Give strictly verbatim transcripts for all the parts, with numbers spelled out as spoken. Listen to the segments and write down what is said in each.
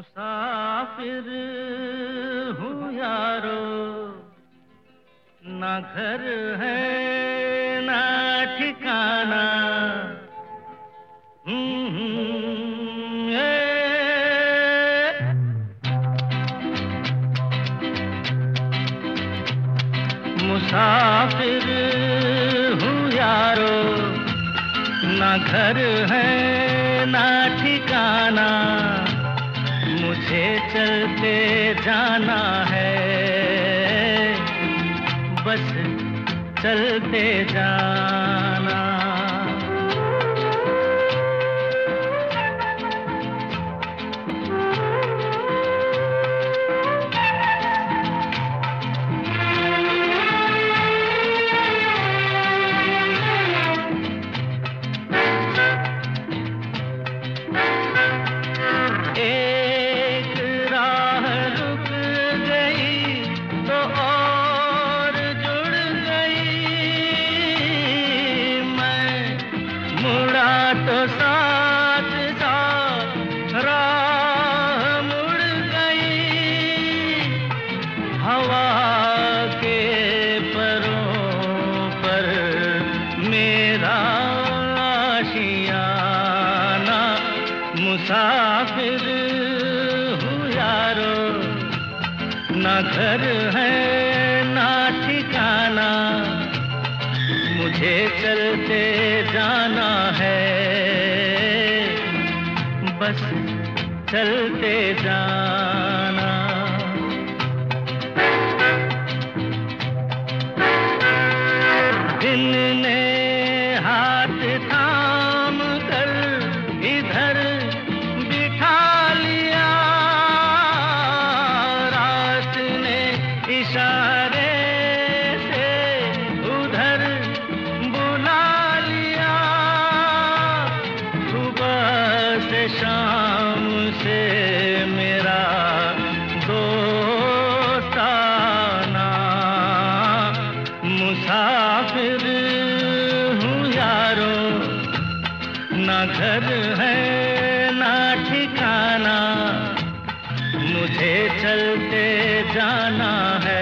मुसाफिर हूँ यारो, ना घर है ना ठिकाना। मुसाफिर हूँ यारो, ना घर है ना ठिकाना। मुझे चलते जाना है, बस चलते जाना। तो साथ साथ राह मुड़ गई, हवा के परों पर मेरा आशियाना। मुसाफिर हूँ यारो, ना घर है ना ठिकाना। मुझे चलते जाना है, बस चलते जाना। दिन ने हाथ थाम कर इधर बिठा लिया, रात ने इशारे से उधर बुला लिया। सुबह से शाम से मेरा दोस्ताना। मुसाफिर हूँ यारो, ना घर है ना ठिकाना। मुझे चलते जाना है,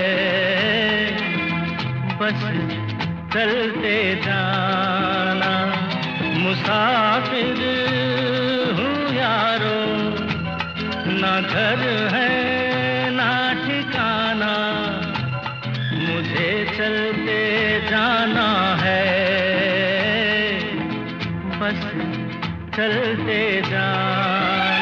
बस चलते जाना। मुसाफिर हूँ यारो, ना घर है ना ठिकाना। मुझे चलते जाना है, बस चलते जाना।